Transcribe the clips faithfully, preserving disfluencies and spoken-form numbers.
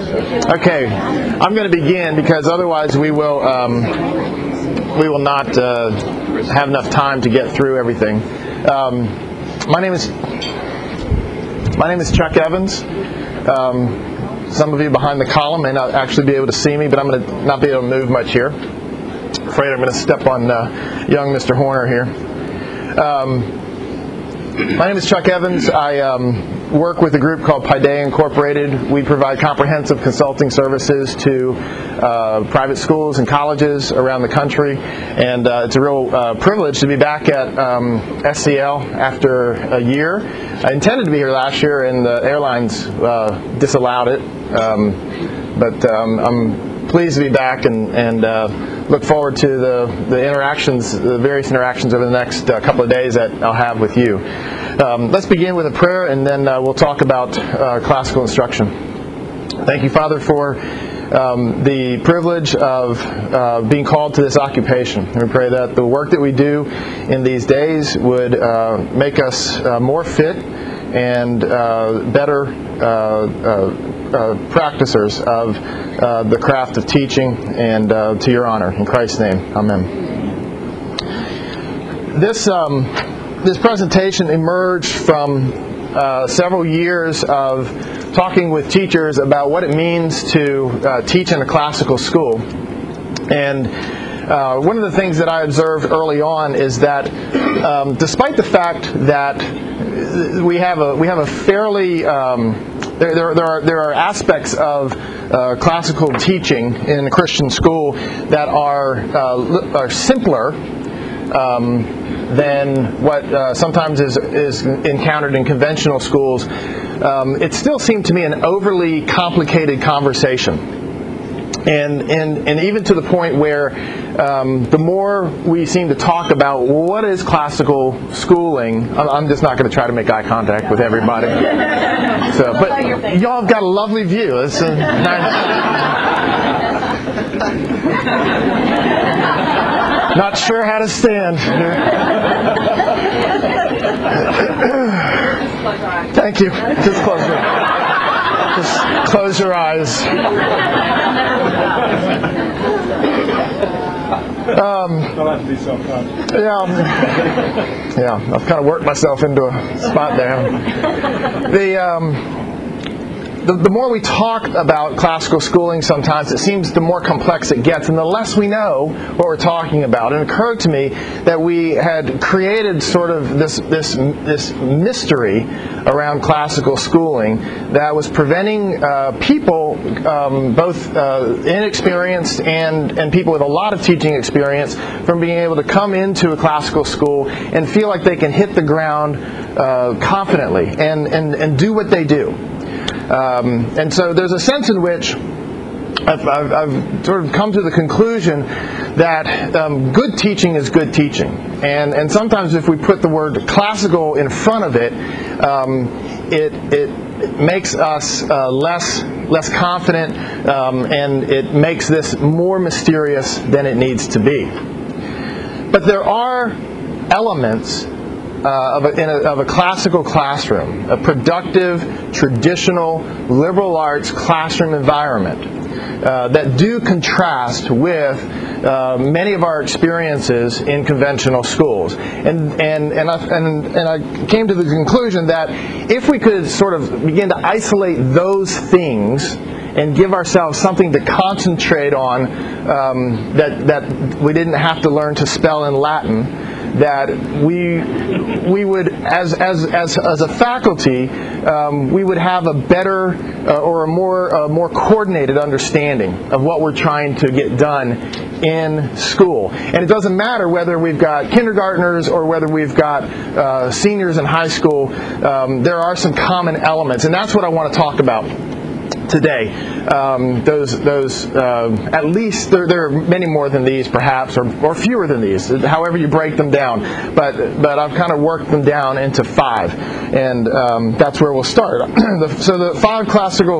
Okay, I'm going to begin because otherwise we will um, we will not uh, have enough time to get through everything. Um, my name is my name is Chuck Evans. Um, some of you behind the column may not actually be able to see me, but I'm going to not be able to move much here. Afraid I'm going to step on uh, young Mister Horner here. Um, my name is Chuck Evans. I um, work with a group called Paideia Incorporated. We provide comprehensive consulting services to uh, private schools and colleges around the country, and uh, it's a real uh, privilege to be back at um, S C L after a year. I intended to be here last year, and the airlines uh, disallowed it, um, but um, I'm pleased to be back and, and uh, look forward to the, the interactions, the various interactions over the next uh, couple of days that I'll have with you. Um, let's begin with a prayer, and then uh, we'll talk about uh, classical instruction. Thank you, Father, for um, the privilege of uh, being called to this occupation. And we pray that the work that we do in these days would uh, make us uh, more fit and uh, better uh, uh, uh, practicers of uh, the craft of teaching, and uh, to your honor. In Christ's name, amen. This um, this presentation emerged from uh, several years of talking with teachers about what it means to uh, teach in a classical school. And uh, one of the things that I observed early on is that um, despite the fact that we have a we have a fairly um, there, there there are there are aspects of uh, classical teaching in a Christian school that are uh, are simpler um, than what uh, sometimes is is encountered in conventional schools. Um, it still seemed to me an overly complicated conversation. And, and and even to the point where um, the more we seem to talk about what is classical schooling, I'm just not going to try to make eye contact with everybody. So, but y'all have got a lovely view. It's a nice. Not sure how to stand. Thank you. Just close your Just close your eyes. Um, yeah, yeah. I've kind of worked myself into a spot there. The um, the, the more we talk about classical schooling, sometimes it seems the more complex it gets, and the less we know what we're talking about. And it occurred to me that we had created sort of this this this mystery around classical schooling that was preventing uh, people, um, both uh, inexperienced and and people with a lot of teaching experience, from being able to come into a classical school and feel like they can hit the ground uh, confidently and, and, and do what they do. Um, and so there's a sense in which I've, I've, I've sort of come to the conclusion that um, good teaching is good teaching. And, and sometimes if we put the word classical in front of it, um, it, it makes us uh, less less confident, um, and it makes this more mysterious than it needs to be. But there are elements Uh, of, a, in a, of a classical classroom, a productive, traditional, liberal arts classroom environment uh, that do contrast with uh, many of our experiences in conventional schools. And and and I, and and I came to the conclusion that if we could sort of begin to isolate those things and give ourselves something to concentrate on, um, that that we didn't have to learn to spell in Latin, that we we would, as as as as a faculty, um, we would have a better uh, or a more uh, more coordinated understanding of what we're trying to get done in school. And it doesn't matter whether we've got kindergartners or whether we've got uh, seniors in high school. Um, there are some common elements, and that's what I want to talk about today. Um, those, those, uh, at least there, there are many more than these, perhaps, or, or fewer than these, however you break them down. But, but I've kind of worked them down into five, and um, that's where we'll start. the, so the five classical.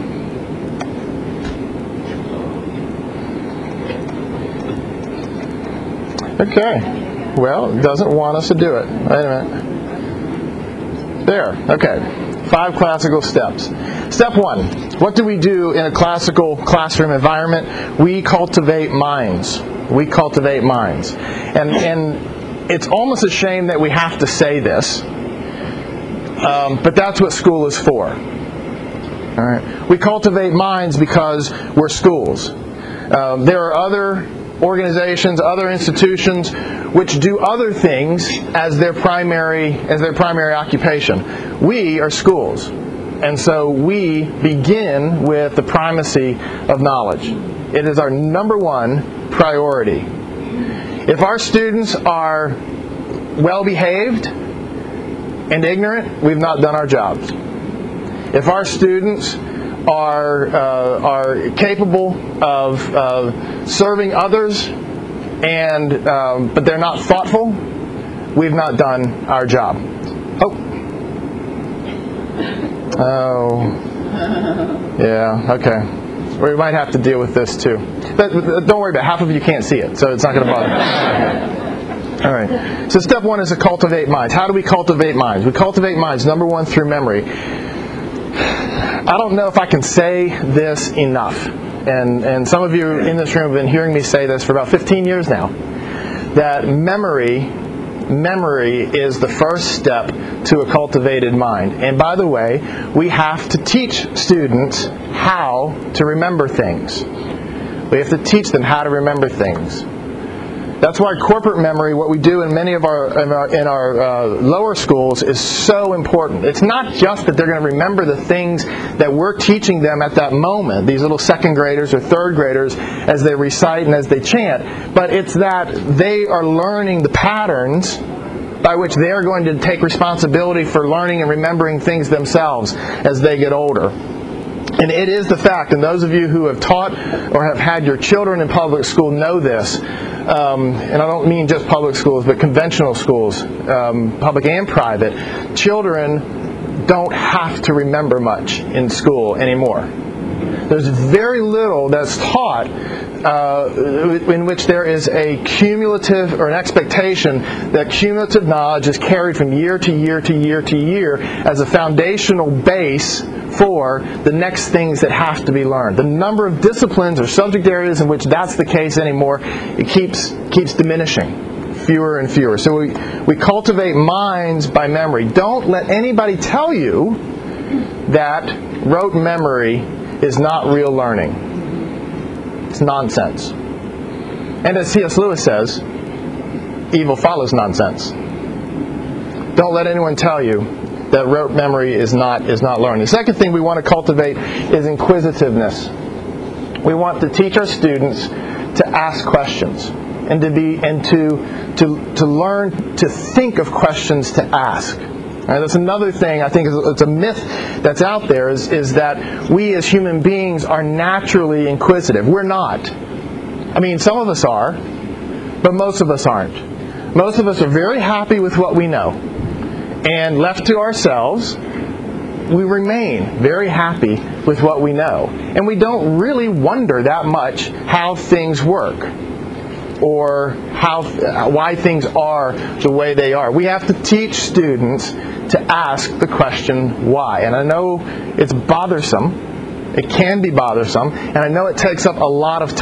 Okay. Well, it doesn't want us to do it. Wait a minute. There. Okay. Five classical steps. Step one, what do we do in a classical classroom environment? We cultivate minds. We cultivate minds. And, and it's almost a shame that we have to say this, um, but that's what school is for. All right. We cultivate minds because we're schools. Um, there are other organizations, other institutions which do other things as their primary as their primary occupation. We are schools, and so we begin with the primacy of knowledge. It is our number one priority. If our students are well behaved and ignorant, we've not done our jobs. If our students are uh, are capable of uh, serving others, and um, but they're not thoughtful, we've not done our job. Oh, oh, yeah, okay. We might have to deal with this too. But don't worry about it. Half of you can't see it, so it's not going to bother. All right. So step one is to cultivate minds. How do we cultivate minds? We cultivate minds, number one, through memory. I don't know if I can say this enough, and, and some of you in this room have been hearing me say this for about fifteen years now, that memory, memory is the first step to a cultivated mind. And by the way, we have to teach students how to remember things. We have to teach them how to remember things. That's why corporate memory, what we do in many of our in our, in our uh, lower schools, is so important. It's not just that they're going to remember the things that we're teaching them at that moment, these little second graders or third graders, as they recite and as they chant, but it's that they are learning the patterns by which they are going to take responsibility for learning and remembering things themselves as they get older. And it is the fact, and those of you who have taught or have had your children in public school know this, um, and I don't mean just public schools, but conventional schools, um, public and private, children don't have to remember much in school anymore. There's very little that's taught uh, in which there is a cumulative or an expectation that cumulative knowledge is carried from year to year to year to year as a foundational base for the next things that have to be learned. The number of disciplines or subject areas in which that's the case anymore, it keeps keeps diminishing. Fewer and fewer. So we, we cultivate minds by memory. Don't let anybody tell you that rote memory is not real learning. It's nonsense. And as C S Lewis says, evil follows nonsense. Don't let anyone tell you that rote memory is not is not learning. The second thing we want to cultivate is inquisitiveness. We want to teach our students to ask questions and to be and to to to learn to think of questions to ask. Right, that's another thing I think is it's a myth that's out there is is that we as human beings are naturally inquisitive. We're not. I mean, some of us are, but most of us aren't. Most of us are very happy with what we know. And left to ourselves, we remain very happy with what we know. And we don't really wonder that much how things work or how why things are the way they are. We have to teach students to ask the question why. And I know it's bothersome. It can be bothersome. And I know it takes up a lot of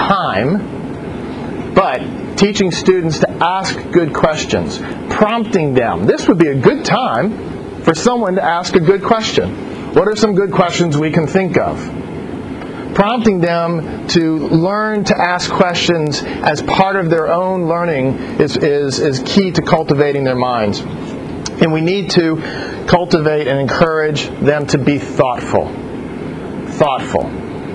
time. But teaching students to ask good questions, prompting them. This would be a good time for someone to ask a good question. What are some good questions we can think of? Prompting them to learn to ask questions as part of their own learning is, is, is key to cultivating their minds. And we need to cultivate and encourage them to be thoughtful. Thoughtful.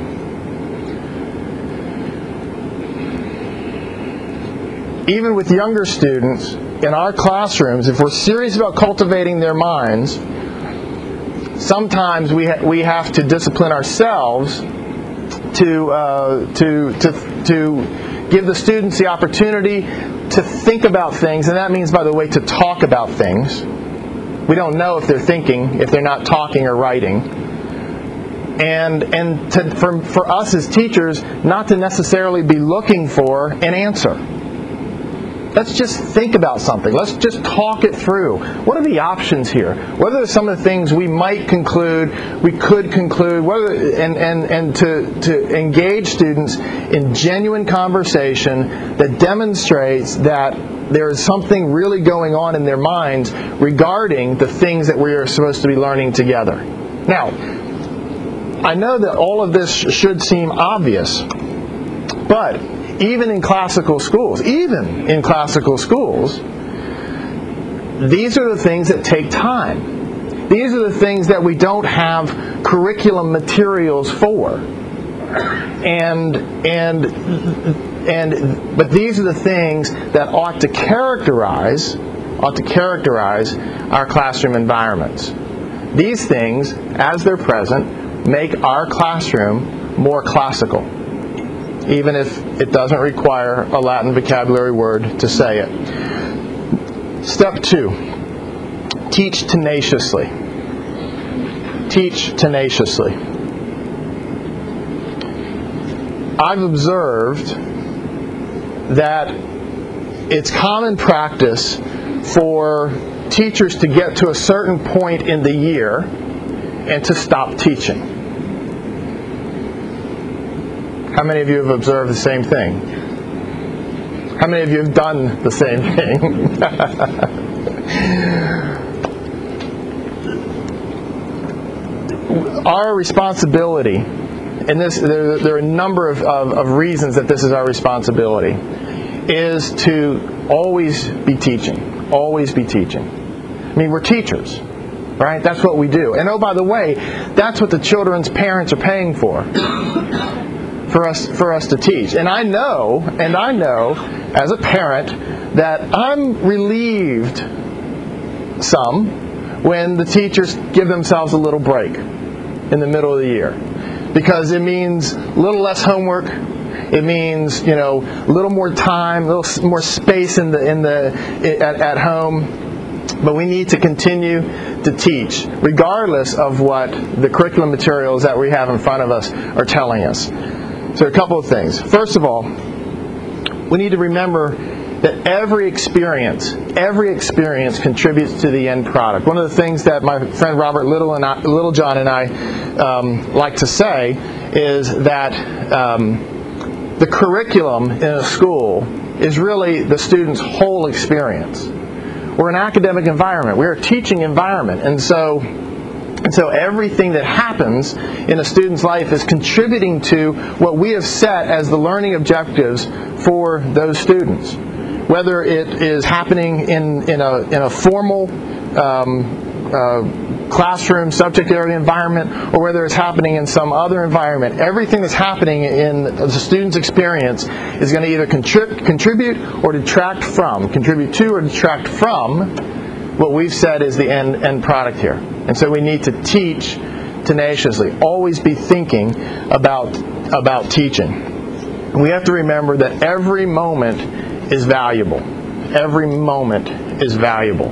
Even with younger students in our classrooms, if we're serious about cultivating their minds, sometimes we ha- we have to discipline ourselves to uh, to to to give the students the opportunity to think about things, and that means, by the way, to talk about things. We don't know if they're thinking if they're not talking or writing, and and to, for for us as teachers, not to necessarily be looking for an answer. let's just think about something. Let's just talk it through. What are the options here? What are some of the things we might conclude, we could conclude, what are the, and, and, and to, to engage students in genuine conversation that demonstrates that there is something really going on in their minds regarding the things that we are supposed to be learning together. Now, I know that all of this should seem obvious, but even in classical schools, even in classical schools, these are the things that take time. These are the things that we don't have curriculum materials for. And and and but these are the things that ought to characterize ought to characterize our classroom environments. These things, as they're present, make our classroom more classical, even if it doesn't require a Latin vocabulary word to say it. Step two, teach tenaciously. Teach tenaciously. I've observed that it's common practice for teachers to get to a certain point in the year and to stop teaching. How many of you have observed the same thing? How many of you have done the same thing? Our responsibility, and this, there, there are a number of, of, of reasons that this is our responsibility, is to always be teaching. Always be teaching. I mean, we're teachers, right? That's what we do. And oh, by the way, that's what the children's parents are paying for. For us, for us to teach. And I know, and I know, as a parent, that I'm relieved some when the teachers give themselves a little break in the middle of the year. Because it means a little less homework, it means, you know, a little more time, a little more space in the in the at, at home. But we need to continue to teach, regardless of what the curriculum materials that we have in front of us are telling us. So a couple of things. First of all, we need to remember that every experience, every experience contributes to the end product. One of the things that my friend Robert Little and I, Littlejohn and I um, like to say is that um, the curriculum in a school is really the student's whole experience. We're an academic environment. We're a teaching environment. And so And so everything that happens in a student's life is contributing to what we have set as the learning objectives for those students. Whether it is happening in, in, a, in a formal um, uh, classroom subject area environment, or whether it's happening in some other environment, everything that's happening in the student's experience is going to either contrib- contribute or detract from, contribute to or detract from what we've said is the end, end product here. And so we need to teach tenaciously. Always be thinking about, about teaching. We have to remember that every moment is valuable. Every moment is valuable.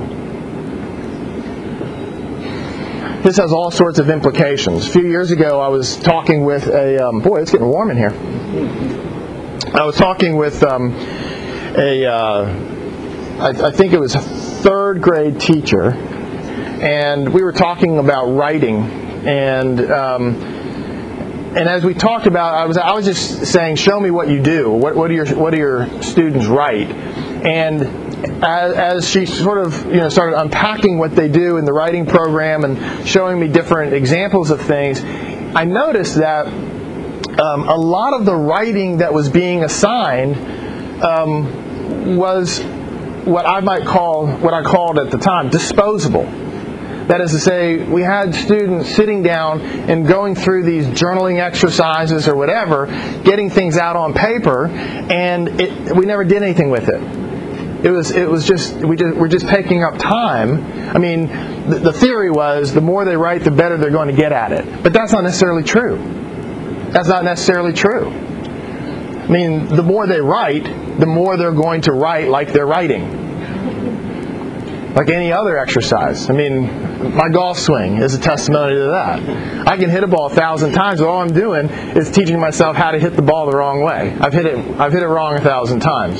This has all sorts of implications. A few years ago I was talking with a... Um, boy, it's getting warm in here. I was talking with um, a... Uh, I, I think it was a third grade teacher, and we were talking about writing, and um, and as we talked about, I was I was just saying, show me what you do. What what do your what do your students write? And as, as she sort of you know started unpacking what they do in the writing program and showing me different examples of things, I noticed that um, a lot of the writing that was being assigned um, was what I might call, what I called at the time, disposable. That is to say, we had students sitting down and going through these journaling exercises or whatever, getting things out on paper, and it, we never did anything with it. It was, it was just, we just, we're just taking up time. I mean, the, the theory was the more they write, the better they're going to get at it. But that's not necessarily true. That's not necessarily true. I mean, the more they write, the more they're going to write like they're writing. Like any other exercise. I mean, my golf swing is a testimony to that. I can hit a ball a thousand times, but all I'm doing is teaching myself how to hit the ball the wrong way. I've hit it, I've hit it wrong a thousand times.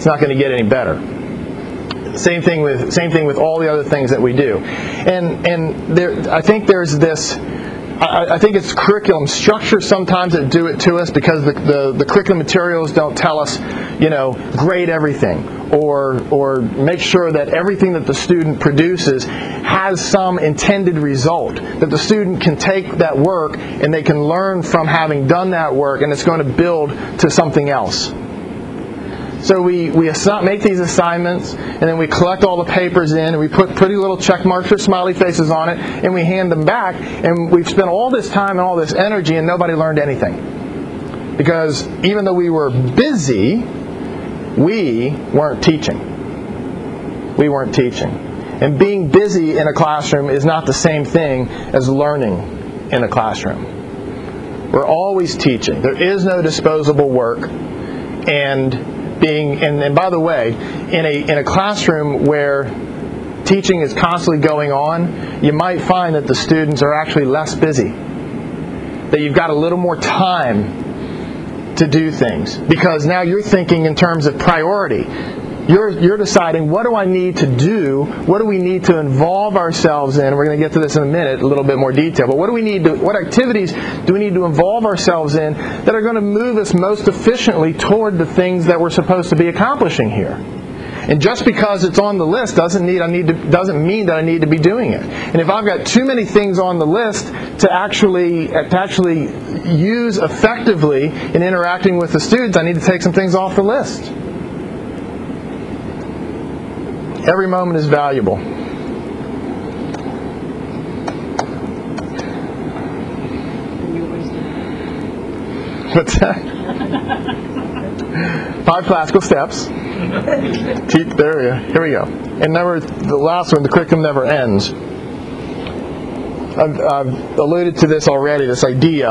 It's not going to get any better. Same thing with same thing with all the other things that we do. And and there, I think there's this. I, I think it's curriculum structure sometimes that do it to us, because the, the, the curriculum materials don't tell us, you know, grade everything, or or make sure that everything that the student produces has some intended result, that the student can take that work and they can learn from having done that work, and it's going to build to something else. So we, we assi- make these assignments, and then we collect all the papers in, and we put pretty little check marks or smiley faces on it, and we hand them back, and we've spent all this time and all this energy, and nobody learned anything. Because even though we were busy, we weren't teaching. We weren't teaching. And being busy in a classroom is not the same thing as learning in a classroom. We're always teaching. There is no disposable work, and Being, and, and by the way, in a in a classroom where teaching is constantly going on, you might find that the students are actually less busy. That you've got a little more time to do things, because now you're thinking in terms of priority. You're you're deciding, what do I need to do? What do we need to involve ourselves in? We're going to get to this in a minute, a little bit more detail. But what do we need to? What activities do we need to involve ourselves in that are going to move us most efficiently toward the things that we're supposed to be accomplishing here? And just because it's on the list doesn't need I need to doesn't mean that I need to be doing it. And if I've got too many things on the list to actually to actually use effectively in interacting with the students, I need to take some things off the list. Every moment is valuable. What's that? Five classical steps. Teach, there we go. Here we go. And never, the last one, the curriculum never ends. I've, I've alluded to this already, this idea.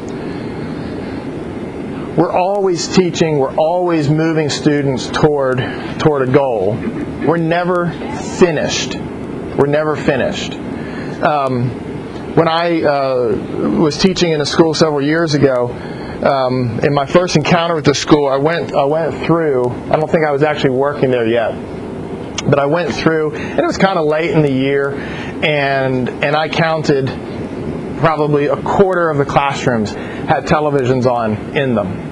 We're always teaching, we're always moving students toward toward a goal. We're never finished. We're never finished. Um, when I uh, was teaching in a school several years ago, um, in my first encounter with the school, I went I went through. I don't think I was actually working there yet, but I went through, and it was kind of late in the year, and and I counted probably a quarter of the classrooms had televisions on in them.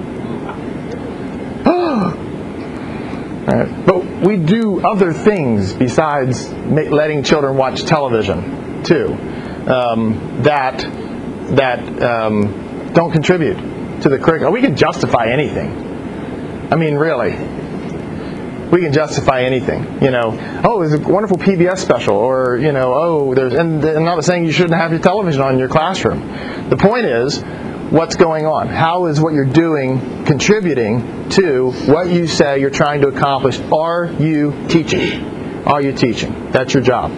Right. But we do other things besides ma- letting children watch television too, um, that that um, don't contribute to the curriculum. We can justify anything. I mean, really, we can justify anything. You know, oh, there's a wonderful P B S special, or you know, oh, there's. And I'm not saying you shouldn't have your television on in your classroom. The point is, what's going on? How is what you're doing contributing to what you say you're trying to accomplish? Are you teaching? Are you teaching? That's your job.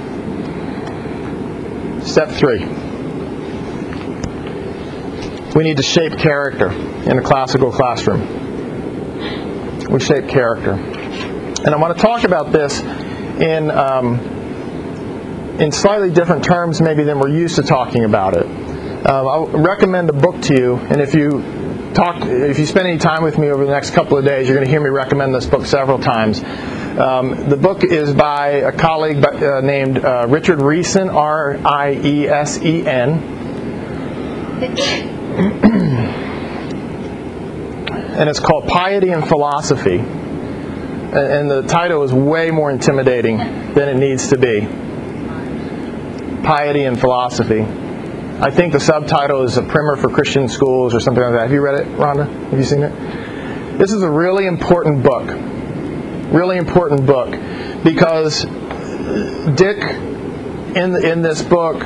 Step three. We need to shape character in a classical classroom. We shape character. And I want to talk about this in um, in slightly different terms maybe than we're used to talking about it. Um, I'll recommend a book to you, and if you talk, if you spend any time with me over the next couple of days, you're going to hear me recommend this book several times. Um, the book is by a colleague by, uh, named uh, Richard Riesen, R I E S E N. And it's called Piety and Philosophy. And the title is way more intimidating than it needs to be. Piety and Philosophy. I think the subtitle is A Primer for Christian Schools or something like that. Have you read it, Rhonda? Have you seen it? This is a really important book. Really important book. Because Dick, in, in this book,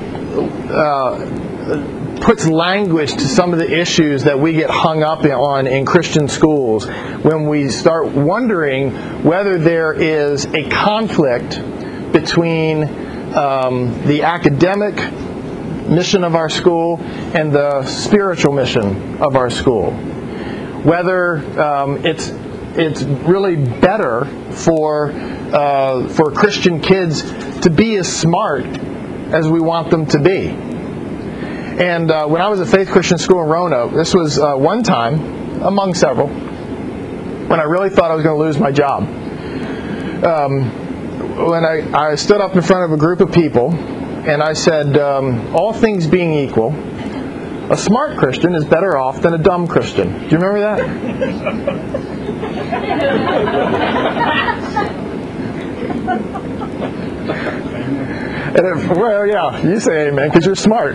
uh, puts language to some of the issues that we get hung up on in Christian schools when we start wondering whether there is a conflict between um, the academic mission of our school and the spiritual mission of our school. Whether um, it's it's really better for uh, for Christian kids to be as smart as we want them to be. And uh, when I was at Faith Christian School in Roanoke, this was uh, one time, among several, when I really thought I was going to lose my job. Um, when I, I stood up in front of a group of people, and I said, um, all things being equal, a smart Christian is better off than a dumb Christian. Do you remember that? And if, well, yeah, you say amen because you're smart.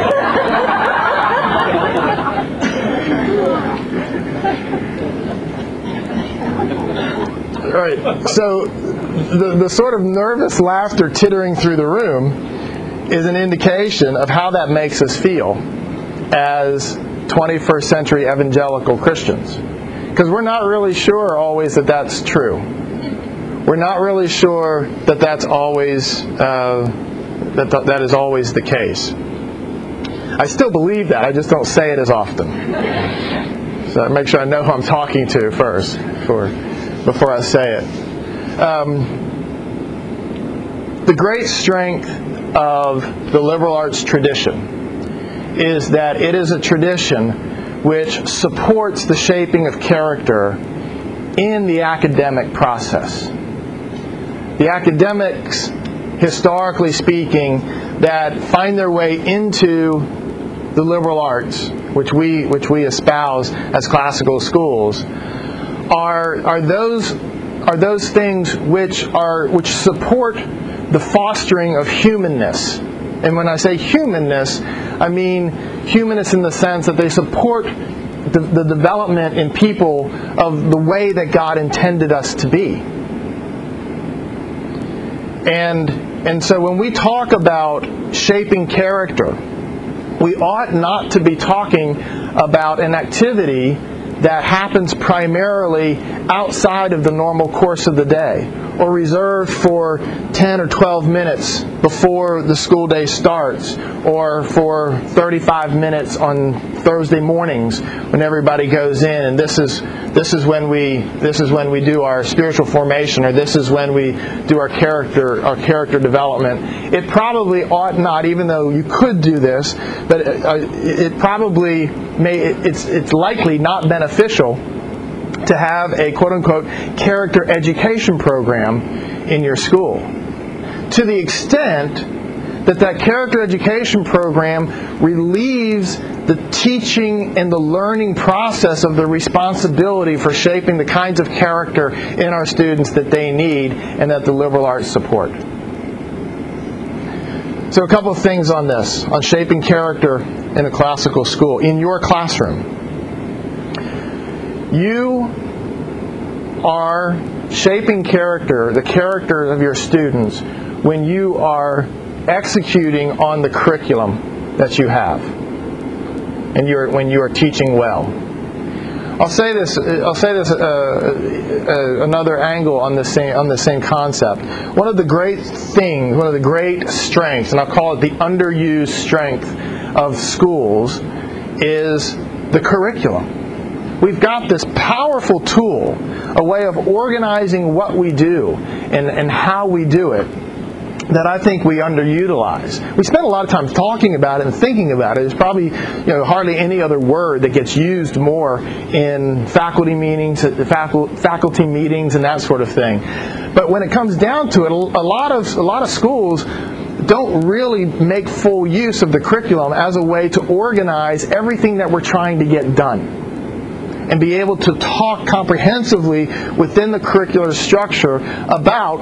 All right, so the, the sort of nervous laughter tittering through the room is an indication of how that makes us feel as twenty-first century evangelical Christians. Because we're not really sure always that that's true. We're not really sure that that's always uh, that th- that is always the case. I still believe that. I just don't say it as often. So I make sure I know who I'm talking to first before before I say it. Um, the great strength of the liberal arts tradition is that it is a tradition which supports the shaping of character in the academic process. The academics, historically speaking, that find their way into the liberal arts, which we which we espouse as classical schools, are are those are those things which are which support the fostering of humanness. And when I say humanness, I mean humanness in the sense that they support the, the development in people of the way that God intended us to be. And and so when we talk about shaping character, we ought not to be talking about an activity that happens primarily outside of the normal course of the day, or reserved for ten or twelve minutes before the school day starts, or for thirty-five minutes on Thursday mornings when everybody goes in, and this is this is when we this is when we do our spiritual formation, or this is when we do our character our character development. It probably ought not, even though you could do this, but it, it probably may it's it's likely not beneficial to have a quote-unquote character education program in your school. To the extent that that character education program relieves the teaching and the learning process of the responsibility for shaping the kinds of character in our students that they need and that the liberal arts support. So a couple of things on this, on shaping character in a classical school, in your classroom. You are shaping character, the character of your students, when you are executing on the curriculum that you have, and you're when you are teaching well. I'll say this. I'll say this. Uh, uh, another angle on the same on the same concept. One of the great things, one of the great strengths, and I'll call it the underused strength of schools, is the curriculum. We've got this powerful tool, a way of organizing what we do and, and how we do it, that I think we underutilize. We spend a lot of time talking about it and thinking about it. There's probably you know, hardly any other word that gets used more in faculty meetings, faculty meetings, and that sort of thing. But when it comes down to it, a lot of a lot of schools don't really make full use of the curriculum as a way to organize everything that we're trying to get done, and be able to talk comprehensively within the curricular structure about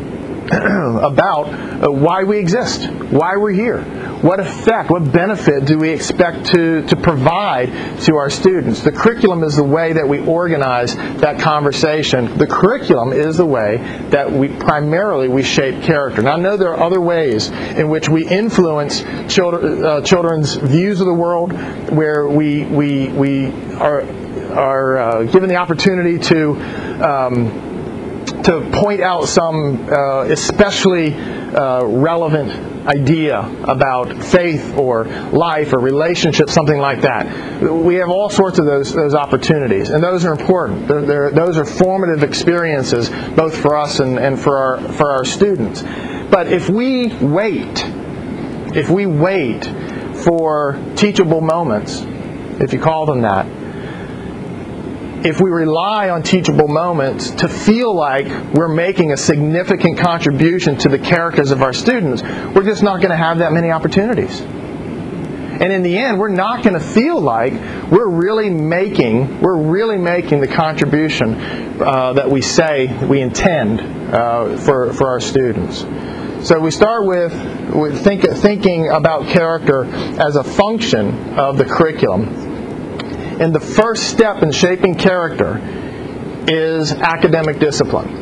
about uh, why we exist, why we're here, what effect, what benefit do we expect to, to provide to our students. The curriculum is the way that we organize that conversation. The curriculum is the way that we primarily we shape character. Now I know there are other ways in which we influence children, uh, children's views of the world, where we we we are are uh, given the opportunity to um, to point out some uh, especially uh, relevant idea about faith or life or relationship, something like that. We have all sorts of those those opportunities, and those are important. They're, they're, those are formative experiences, both for us and, and for our for our students. But if we wait, if we wait for teachable moments, if you call them that, if we rely on teachable moments to feel like we're making a significant contribution to the characters of our students, we're just not going to have that many opportunities. And in the end, we're not going to feel like we're really making, we're really making the contribution uh, that we say we intend uh, for, for our students. So we start with, with think, thinking about character as a function of the curriculum. And the first step in shaping character is academic discipline.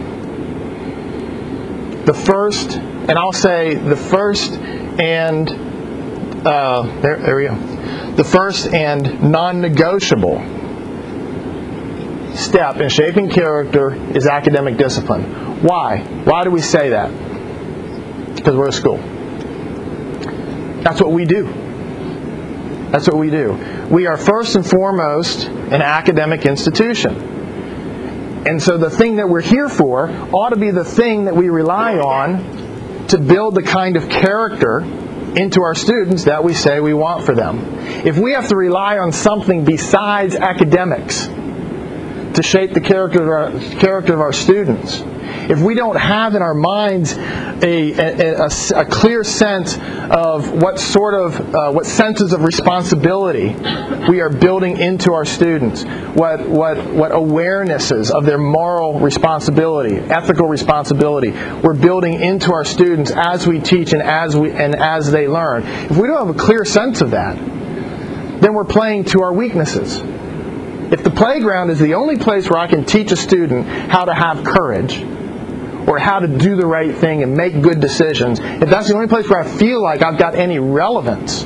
The first, and I'll say the first and, uh, there, there we go. The first and non-negotiable step in shaping character is academic discipline. Why? Why do we say that? Because we're a school. That's what we do. That's what we do. We are first and foremost an academic institution. And so the thing that we're here for ought to be the thing that we rely on to build the kind of character into our students that we say we want for them. If we have to rely on something besides academics to shape the character of our, character of our students, if we don't have in our minds a, a, a, a clear sense of what sort of, uh, what senses of responsibility we are building into our students, what, what, what awarenesses of their moral responsibility, ethical responsibility, we're building into our students as we teach and as, we, and as they learn. If we don't have a clear sense of that, then we're playing to our weaknesses. If the playground is the only place where I can teach a student how to have courage, or how to do the right thing and make good decisions, if that's the only place where I feel like I've got any relevance,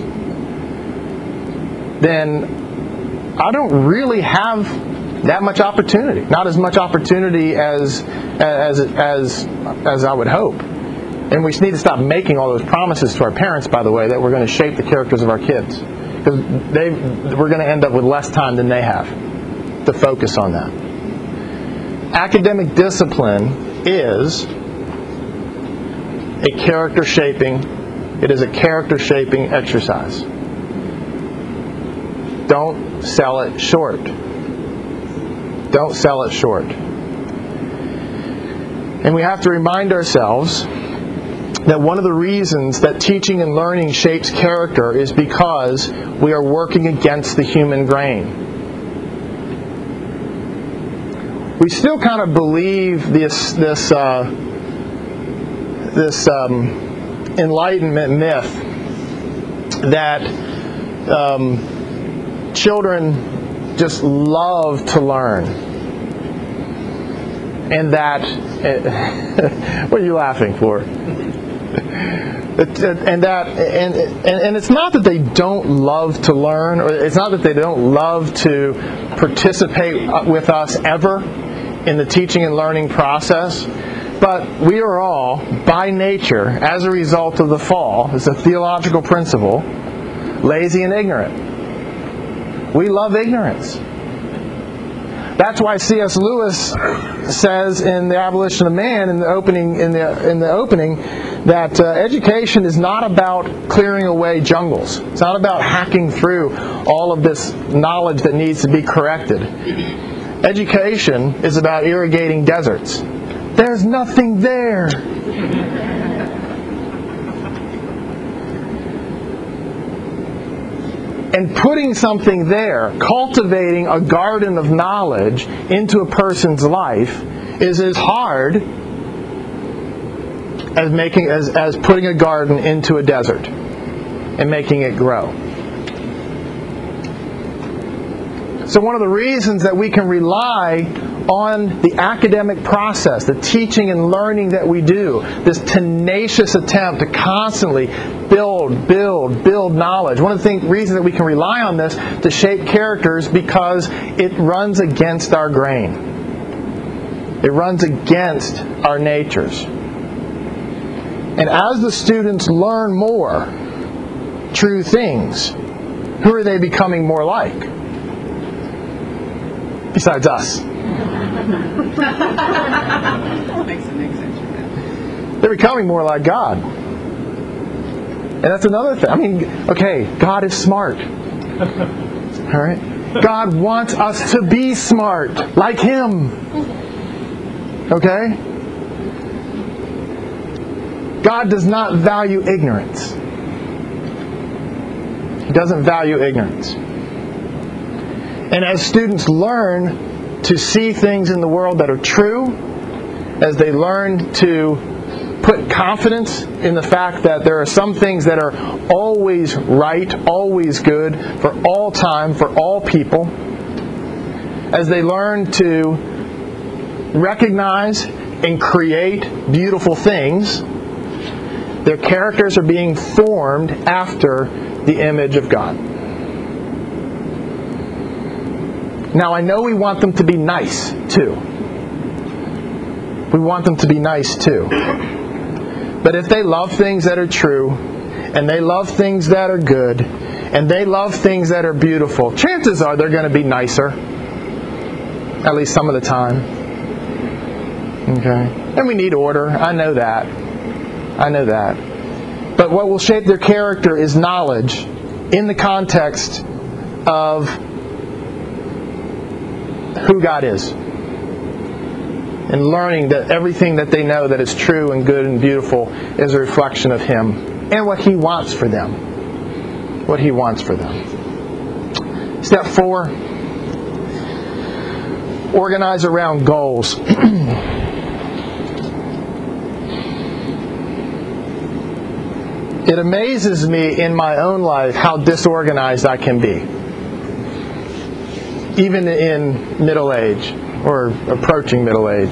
then I don't really have that much opportunity. Not as much opportunity as as as as I would hope. And we need to stop making all those promises to our parents, by the way, that we're going to shape the characters of our kids. Because they we're going to end up with less time than they have to focus on that. Academic discipline is a character shaping, it is a character shaping exercise. Don't sell it short. Don't sell it short. And we have to remind ourselves that one of the reasons that teaching and learning shapes character is because we are working against the human grain. We still kind of believe this this uh, this um, Enlightenment myth that um, children just love to learn, and that what are you laughing for? And that and, and and it's not that they don't love to learn, or it's not that they don't love to participate with us ever in the teaching and learning process, but we are all, by nature, as a result of the fall, it's a theological principle, lazy and ignorant. We love ignorance. That's why C S Lewis says in The Abolition of Man, in the opening, in the in the opening, that uh, education is not about clearing away jungles. It's not about hacking through all of this knowledge that needs to be corrected. Education is about irrigating deserts. There's nothing there. And putting something there, cultivating a garden of knowledge into a person's life, is as hard as making as, as putting a garden into a desert and making it grow. So one of the reasons that we can rely on the academic process, the teaching and learning that we do, this tenacious attempt to constantly build, build, build knowledge. One of the thing, reasons that we can rely on this to shape characters because it runs against our grain. It runs against our natures. And as the students learn more true things, who are they becoming more like? Besides us. They're becoming more like God. And that's another thing. I mean, okay, God is smart. All right? God wants us to be smart, like Him. Okay? God does not value ignorance. He doesn't value ignorance. And as students learn to see things in the world that are true, as they learn to put confidence in the fact that there are some things that are always right, always good, for all time, for all people, as they learn to recognize and create beautiful things, their characters are being formed after the image of God. Now, I know we want them to be nice, too. We want them to be nice, too. But if they love things that are true, and they love things that are good, and they love things that are beautiful, chances are they're going to be nicer. At least some of the time. Okay? And we need order. I know that. I know that. But what will shape their character is knowledge in the context of who God is. And learning that everything that they know that is true and good and beautiful is a reflection of Him and what He wants for them. What He wants for them. Step four, organize around goals. It amazes me in my own life how disorganized I can be. Even in middle age. Or approaching middle age.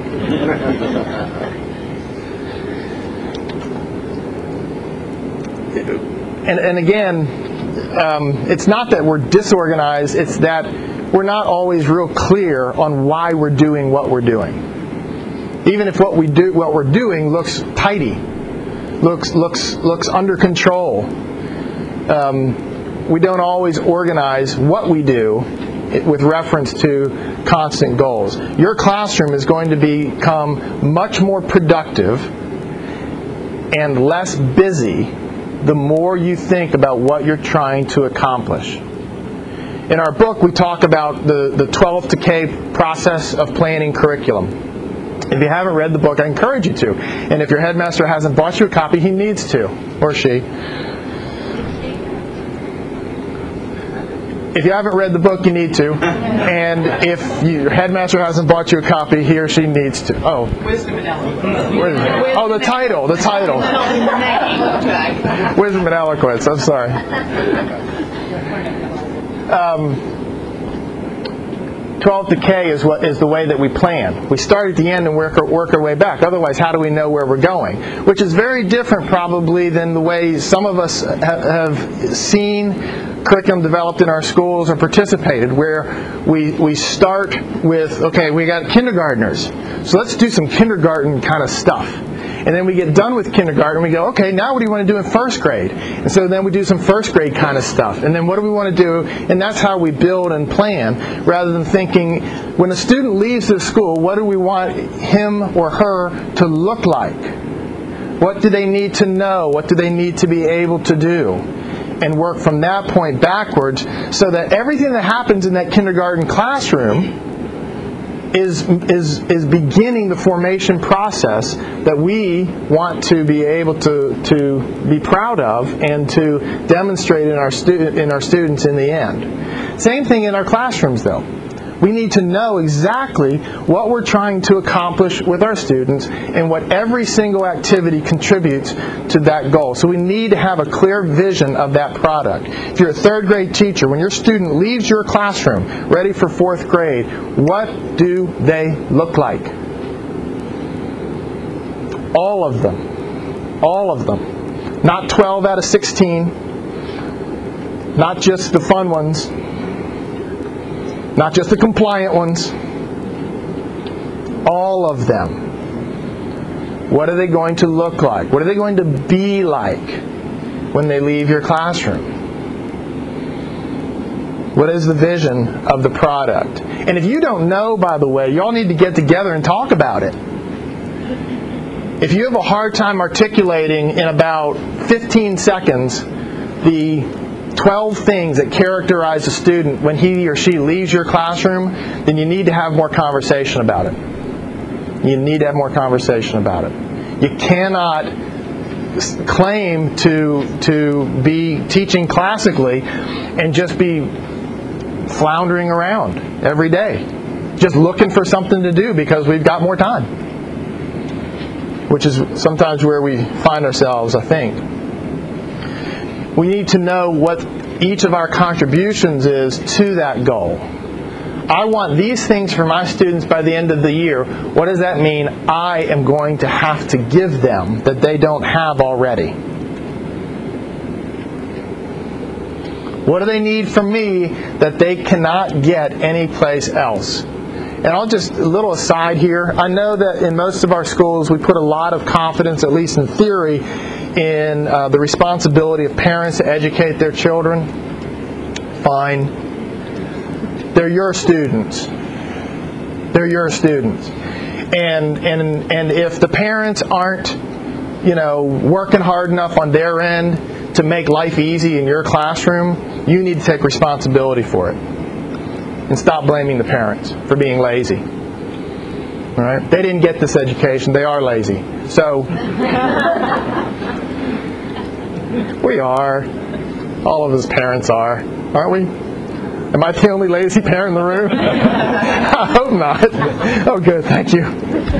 and, and again, um, it's not that we're disorganized, it's that we're not always real clear on why we're doing what we're doing. Even if what we do, what we're doing looks tidy, looks looks looks under control. Um, we don't always organize what we do with reference to constant goals. Your classroom is going to become much more productive and less busy the more you think about what you're trying to accomplish. In our book, we talk about the, the twelve to K process of planning curriculum. If you haven't read the book, I encourage you to. And if your headmaster hasn't bought you a copy, he needs to, or she. If you haven't read the book, you need to. And if your headmaster hasn't bought you a copy, he or she needs to. Oh. Wisdom and Eloquence. Oh, the title. The title. Wisdom and Eloquence. I'm sorry. Um, twelve to K is what is the way that we plan. We start at the end and work our, work our way back. Otherwise, how do we know where we're going? Which is very different probably than the way some of us ha- have seen curriculum developed in our schools or participated, where we we start with, okay, we got kindergartners, so let's do some kindergarten kind of stuff. And then we get done with kindergarten, we go, okay, now what do you want to do in first grade? And so then we do some first grade kind of stuff. And then what do we want to do? And that's how we build and plan, rather than thinking, when a student leaves the school, what do we want him or her to look like? What do they need to know? What do they need to be able to do? And work from that point backwards, so that everything that happens in that kindergarten classroom is is is beginning the formation process that we want to be able to to be proud of and to demonstrate in our stu- in our students in the end. Same thing in our classrooms, though. We need to know exactly what we're trying to accomplish with our students and what every single activity contributes to that goal. So we need to have a clear vision of that product. If you're a third grade teacher, when your student leaves your classroom ready for fourth grade, what do they look like? All of them. All of them. Not twelve out of sixteen. Not just the fun ones. Not just the compliant ones. All of them. What are they going to look like? What are they going to be like when they leave your classroom? What is the vision of the product? And if you don't know, by the way, y'all need to get together and talk about it. If you have a hard time articulating in about fifteen seconds the twelve things that characterize a student when he or she leaves your classroom, then you need to have more conversation about it. You need to have more conversation about it. You cannot claim to to be teaching classically and just be floundering around every day, just looking for something to do because we've got more time, which is sometimes where we find ourselves, I think. We need to know what each of our contributions is to that goal. I want these things for my students by the end of the year. What does that mean I am going to have to give them that they don't have already? What do they need from me that they cannot get anyplace else? And I'll just, a little aside here, I know that in most of our schools we put a lot of confidence, at least in theory, in uh, the responsibility of parents to educate their children. Fine. They're your students. They're your students. And and and if the parents aren't, you know, working hard enough on their end to make life easy in your classroom, you need to take responsibility for it. And stop blaming the parents for being lazy. All right? They didn't get this education. They are lazy. So we are. All of us parents are. Aren't we? Am I the only lazy parent in the room? I hope not. Oh, good. Thank you.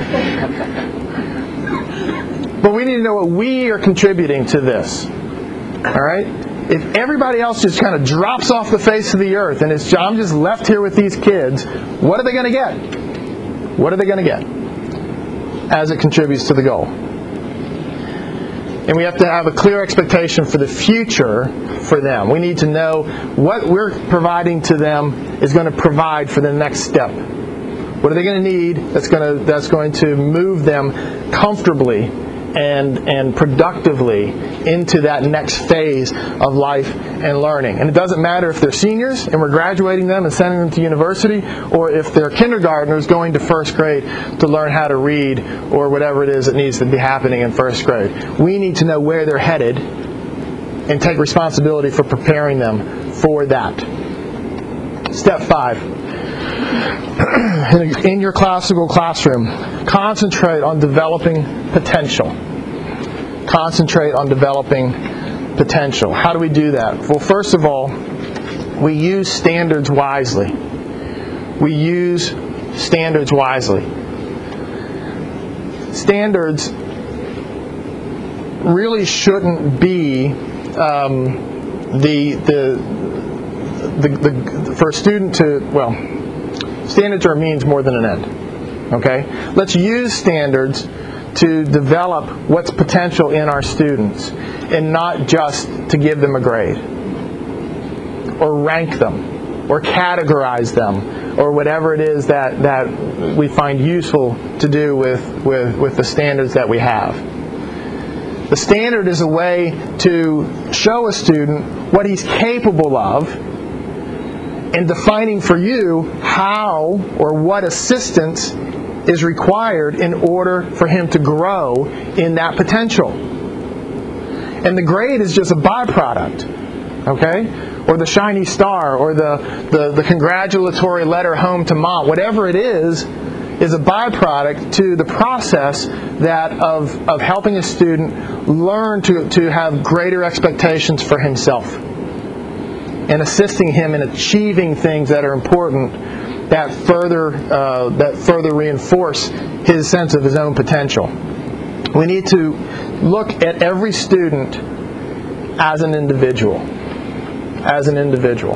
But we need to know what we are contributing to this. All right? If everybody else just kind of drops off the face of the earth and it's, I'm just left here with these kids, what are they going to get? What are they going to get as it contributes to the goal? And we have to have a clear expectation for the future for them. We need to know what we're providing to them is going to provide for the next step. What are they going to need that's going to, that's going to move them comfortably and and productively into that next phase of life and learning. And it doesn't matter if they're seniors and we're graduating them and sending them to university, or if they're kindergartners going to first grade to learn how to read, or whatever it is that needs to be happening in first grade. We need to know where they're headed and take responsibility for preparing them for that. Step five. In your classical classroom, concentrate on developing potential. Concentrate on developing potential. How do we do that? Well, first of all, we use standards wisely. We use standards wisely. Standards really shouldn't be um, the, the, the, the, for a student to, well, standards are a means more than an end. Okay? Let's use standards to develop what's potential in our students, and not just to give them a grade, or rank them, or categorize them, or whatever it is that, that we find useful to do with, with, with the standards that we have. The standard is a way to show a student what he's capable of, and defining for you how or what assistance is required in order for him to grow in that potential. And the grade is just a byproduct, okay? Or the shiny star, or the, the, the congratulatory letter home to mom, whatever it is, is a byproduct to the process that of, of helping a student learn to, to have greater expectations for himself, and assisting him in achieving things that are important that further uh, that further reinforce his sense of his own potential. We need to look at every student as an individual. As an individual.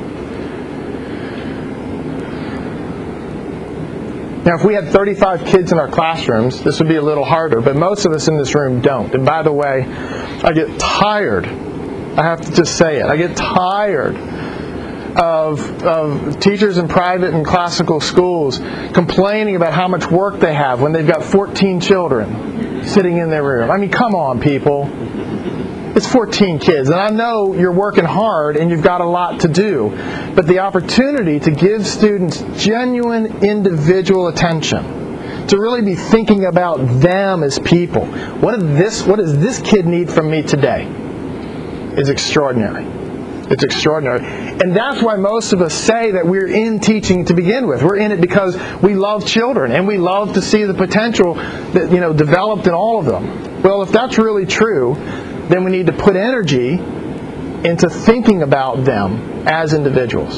Now, if we had thirty-five kids in our classrooms, this would be a little harder, but most of us in this room don't. And by the way, I get tired. I have to just say it. I get tired of, of teachers in private and classical schools complaining about how much work they have when they've got fourteen children sitting in their room. I mean, come on, people. It's fourteen kids, and I know you're working hard and you've got a lot to do, but the opportunity to give students genuine individual attention, to really be thinking about them as people. What, did this, what does this kid need from me today? Is extraordinary. It's extraordinary. And that's why most of us say that we're in teaching to begin with. We're in it because we love children and we love to see the potential that, you know, developed in all of them. Well, if that's really true, then we need to put energy into thinking about them as individuals.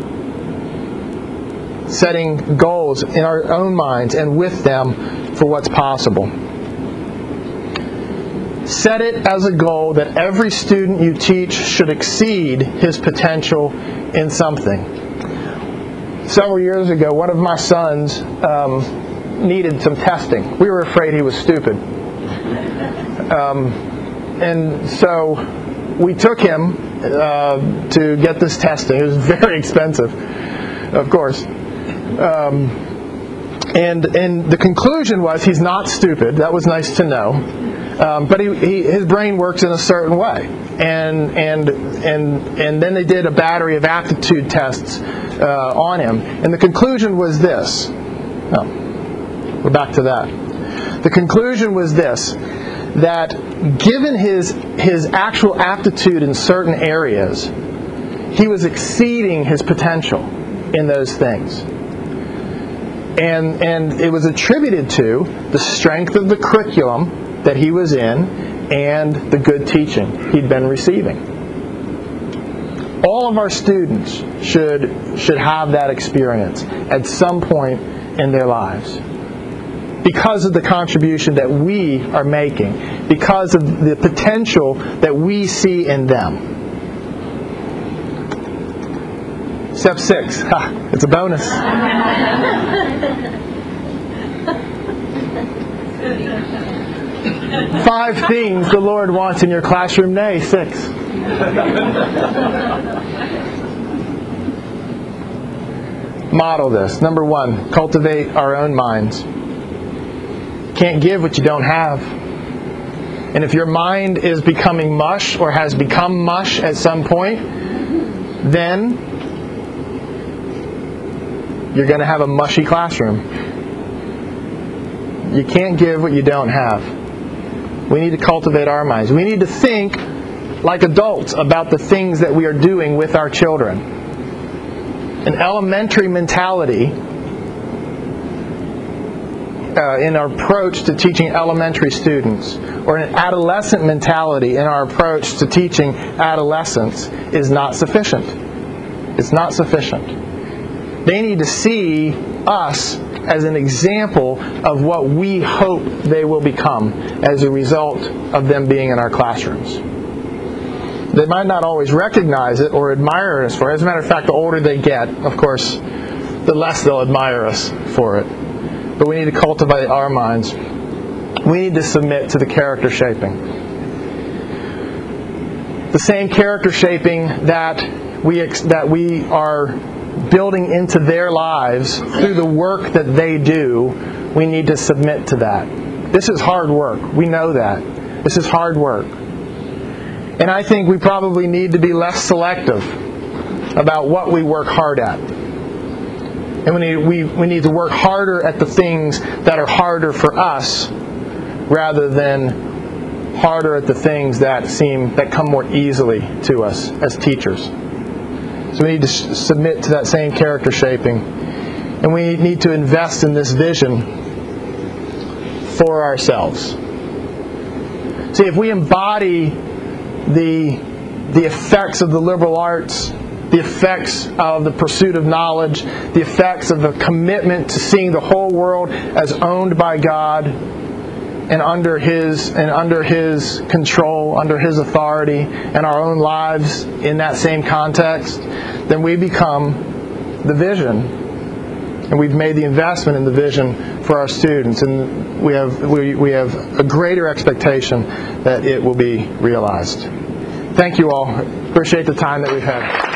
Setting goals in our own minds and with them for what's possible. Set it as a goal that every student you teach should exceed his potential in something. Several years ago, one of my sons um, needed some testing. We were afraid he was stupid. Um, and so we took him uh, to get this testing. It was very expensive, of course. Um, and, and the conclusion was he's not stupid. That was nice to know. Um, but he, he, his brain works in a certain way, and and and and then they did a battery of aptitude tests uh, on him, and the conclusion was this. Oh, we're back to that. The conclusion was this: that given his his actual aptitude in certain areas, he was exceeding his potential in those things. And and it was attributed to the strength of the curriculum that he was in and the good teaching he'd been receiving. All of our students should should have that experience at some point in their lives because of the contribution that we are making, because of the potential that we see in them. Step six. Ha, it's a bonus. Five things the Lord wants in your classroom. Nay, six. Model this. Number one, cultivate our own minds. Can't give what you don't have. And if your mind is becoming mush or has become mush at some point, then you're going to have a mushy classroom. You can't give what you don't have. We need to cultivate our minds. We need to think like adults about the things that we are doing with our children. An elementary mentality uh, in our approach to teaching elementary students, or an adolescent mentality in our approach to teaching adolescents is not sufficient. It's not sufficient. They need to see us as an example of what we hope they will become as a result of them being in our classrooms. They might not always recognize it or admire us for it. As a matter of fact, the older they get, of course, the less they'll admire us for it. But we need to cultivate our minds. We need to submit to the character shaping. The same character shaping that we ex- that we are building into their lives through the work that they do, we need to submit to that. This is hard work. We know that. This is hard work. And I think we probably need to be less selective about what we work hard at. And we need, we, we need to work harder at the things that are harder for us rather than harder at the things that seem that come more easily to us as teachers. So we need to submit to that same character shaping. And we need to invest in this vision for ourselves. See, if we embody the, the effects of the liberal arts, the effects of the pursuit of knowledge, the effects of the commitment to seeing the whole world as owned by God and under His and under His control, under His authority, and our own lives in that same context, then we become the vision, and we've made the investment in the vision for our students, and we have we, we have a greater expectation that it will be realized. Thank you all. Appreciate the time that we've had.